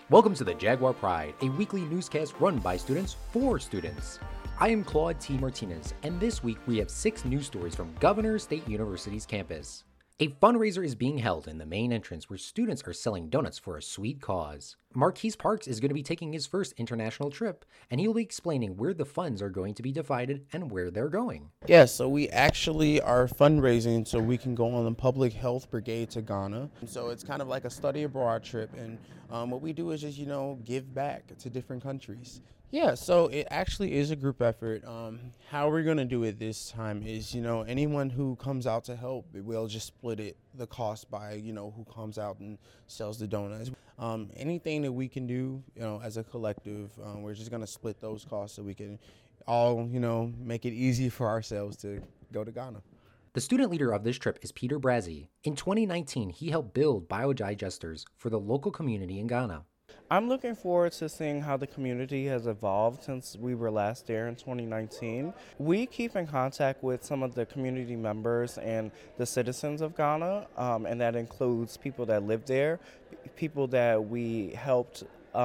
Welcome to the Jaguar Pride, a weekly newscast run by students for students. I am Claude T. Martinez, and this week we have 6 news stories from Governor State University's campus. A fundraiser is being held in the main entrance where students are selling donuts for a sweet cause. Marquise Parks is going to be taking his first international trip, and he will be explaining where the funds are going to be divided and where they're going. Yeah, so we actually are fundraising so we can go on the Public Health Brigade to Ghana. So it's kind of like a study abroad trip, and what we do is just, give back to different countries. Yeah, so it actually is a group effort. How we're going to do it this time is, anyone who comes out to help, we'll just split the cost by, who comes out and sells the donuts. Anything that we can do, as a collective, we're just going to split those costs so we can all, make it easy for ourselves to go to Ghana. The student leader of this trip is Peter Brazzi. In 2019, he helped build biodigesters for the local community in Ghana. I'm looking forward to seeing how the community has evolved since we were last there in 2019. We keep in contact with some of the community members and the citizens of Ghana, and that includes people that live there, people that we helped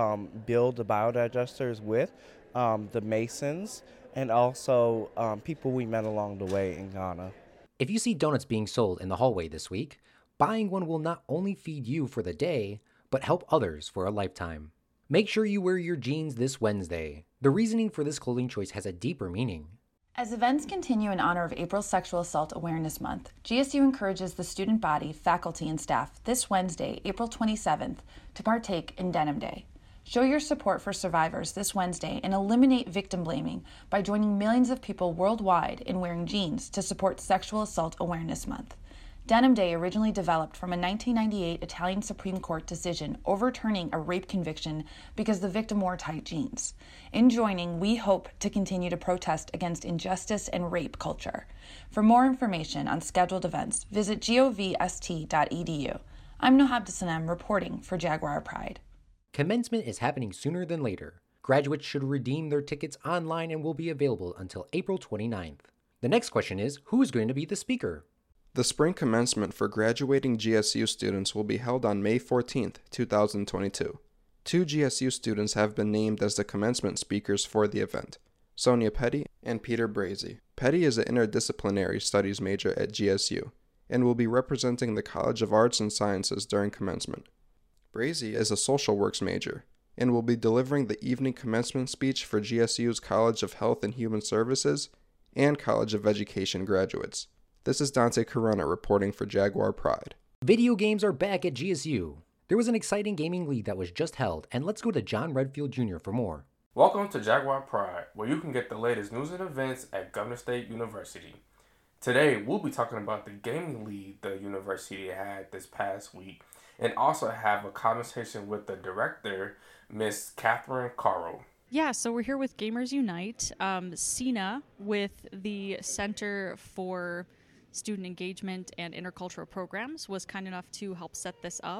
build the biodigesters with, the Masons, and also people we met along the way in Ghana. If you see donuts being sold in the hallway this week, buying one will not only feed you for the day, but help others for a lifetime. Make sure you wear your jeans this Wednesday. The reasoning for this clothing choice has a deeper meaning. As events continue in honor of April's Sexual Assault Awareness Month, GSU encourages the student body, faculty, and staff this Wednesday, April 27th, to partake in Denim Day. Show your support for survivors this Wednesday and eliminate victim blaming by joining millions of people worldwide in wearing jeans to support Sexual Assault Awareness Month. Denim Day originally developed from a 1998 Italian Supreme Court decision overturning a rape conviction because the victim wore tight jeans. In joining, we hope to continue to protest against injustice and rape culture. For more information on scheduled events, visit govst.edu. I'm Nohab Desanem reporting for Jaguar Pride. Commencement is happening sooner than later. Graduates should redeem their tickets online and will be available until April 29th. The next question is, who is going to be the speaker? The spring commencement for graduating GSU students will be held on May 14, 2022. 2 GSU students have been named as the commencement speakers for the event, Sonia Petty and Peter Brazzi. Petty is an interdisciplinary studies major at GSU and will be representing the College of Arts and Sciences during commencement. Brazzi is a social works major and will be delivering the evening commencement speech for GSU's College of Health and Human Services and College of Education graduates. This is Dante Corona reporting for Jaguar Pride. Video games are back at GSU. There was an exciting gaming league that was just held, and let's go to John Redfield Jr. for more. Welcome to Jaguar Pride, where you can get the latest news and events at Governor State University. Today, we'll be talking about the gaming league the university had this past week, and also have a conversation with the director, Miss Catherine Caro. Yeah, so we're here with Gamers Unite. Sina with the Center for Student Engagement and Intercultural Programs was kind enough to help set this up.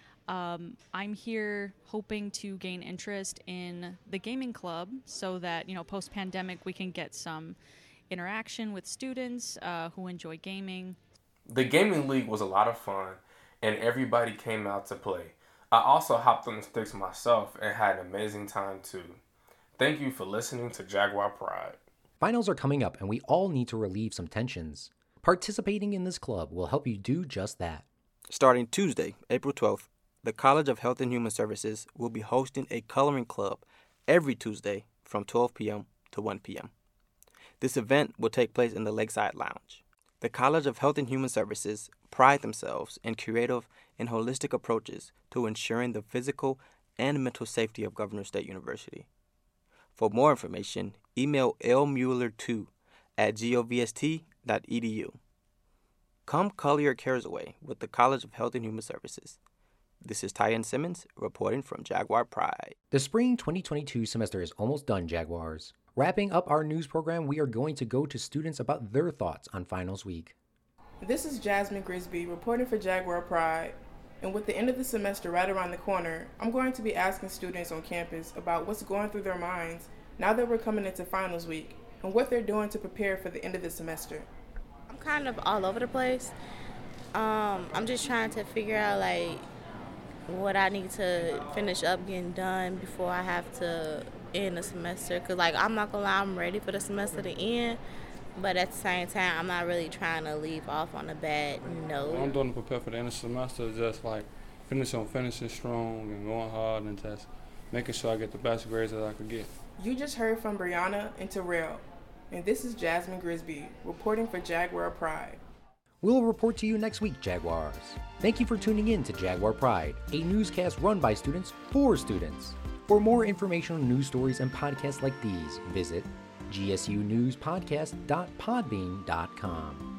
I'm here hoping to gain interest in the gaming club so that, post-pandemic we can get some interaction with students who enjoy gaming. The gaming league was a lot of fun, and everybody came out to play. I also hopped on the sticks myself and had an amazing time too. Thank you for listening to Jaguar Pride. Finals are coming up, and we all need to relieve some tensions. Participating in this club will help you do just that. Starting Tuesday, April 12th, the College of Health and Human Services will be hosting a coloring club every Tuesday from 12 p.m. to 1 p.m. This event will take place in the Lakeside Lounge. The College of Health and Human Services pride themselves in creative and holistic approaches to ensuring the physical and mental safety of Governor State University. For more information, email lmueller2@govst.edu. Come color your cares away with the College of Health and Human Services. This is Tyan Simmons reporting from Jaguar Pride. The spring 2022 semester is almost done, Jaguars. Wrapping up our news program, we are going to go to students about their thoughts on finals week. This is Jasmine Grisby reporting for Jaguar Pride. And with the end of the semester right around the corner, I'm going to be asking students on campus about what's going through their minds now that we're coming into finals week and what they're doing to prepare for the end of the semester. I'm kind of all over the place. I'm just trying to figure out what I need to finish up getting done before I have to end the semester. Because, like, I'm not going to lie, I'm ready for the semester to end. But at the same time, I'm not really trying to leave off on a bad note. What I'm doing to prepare for the end of the semester is just, like, finishing strong and going hard and just making sure I get the best grades that I could get. You just heard from Brianna and Terrell. And this is Jasmine Grisby, reporting for Jaguar Pride. We'll report to you next week, Jaguars. Thank you for tuning in to Jaguar Pride, a newscast run by students for students. For more information on news stories and podcasts like these, visit gsunewspodcast.podbean.com.